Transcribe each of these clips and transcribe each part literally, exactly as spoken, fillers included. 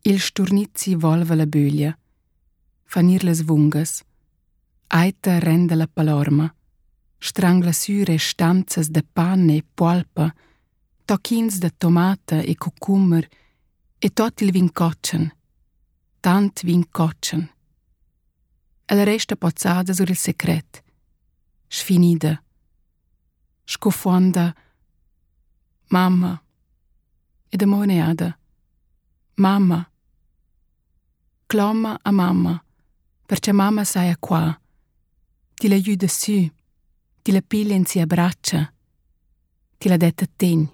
Il sturnizzi volva la böglia, fanir le svungas, aita rende la palorma, strangla sure stanzas de panne e polpa, tocchins de tomata e cucumber, e tot il vin coccian, tant vin coccian. Ella resta pozzada sur il secret, sfinida, scofonda, mamma, e de moneada, mamma. Cloma a mamma, perché mamma saia qua, ti la aiuta su, ti la piglia in sia braccia, ti la detta tegn.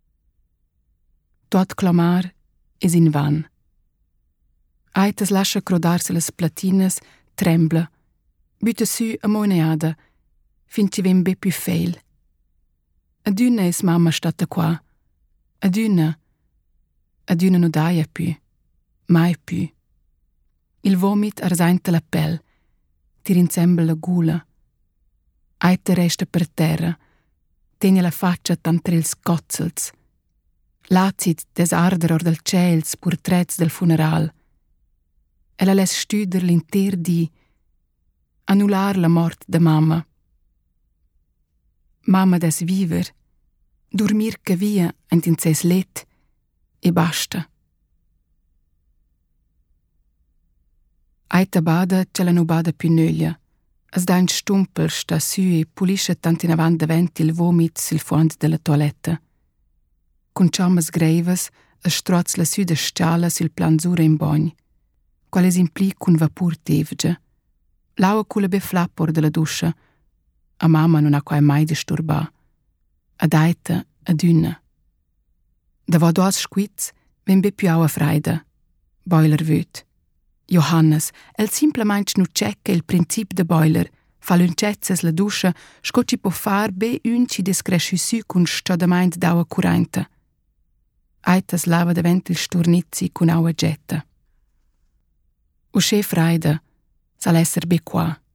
Tot clamar es in van. Aitas lascia crodarsi las platinas, trembla, butta su a moneada, fin ci ven be più feil. Adüna es mamma stata qua, adüna, adüna no daia più, mai più. Il vomit arsainta la pelle, tira insieme la gula. Aita resta per terra, tegna la faccia tantre ils cozzels. Lazit des arderor del ciels portrets del funeral. Ella les stüder l'inter di annullar la mort de mamma. Mamma des viver, dormir che via ent in ses let e basta. Aita bada ce la no bada più nöglia. As da in stumpel sta su e pulisce tant in avant davent il vomit sil fond della toiletta. Con ciamas greivas as stroz la su de scciala sil planzura in bagn, quale si impli cun vapur tevge. Laua culla be flappor della duscia. A mamma non ha quai mai disturbà. Ad aita, ad una. Da va duas squiz, ven be più aua freida. Boiler vöt. Johannes, el simplement nu checca il princip de boiler, fa l'uncezzes la duscia, sco ci po far be un ci discresci su cun stadamaint d'aua currenta. Aitas lava davent il sturnizzi cun aua getta. Usce freida, sal esser be qua.